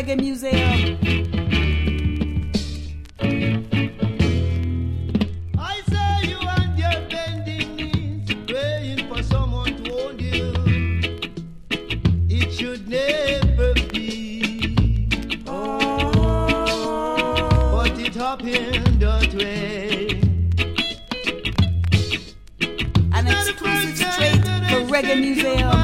Reggae Museum. I saw you on your bending knees, praying for someone to hold you. It should never be. But it happened that way. An exclusive straight for Reggae Museum.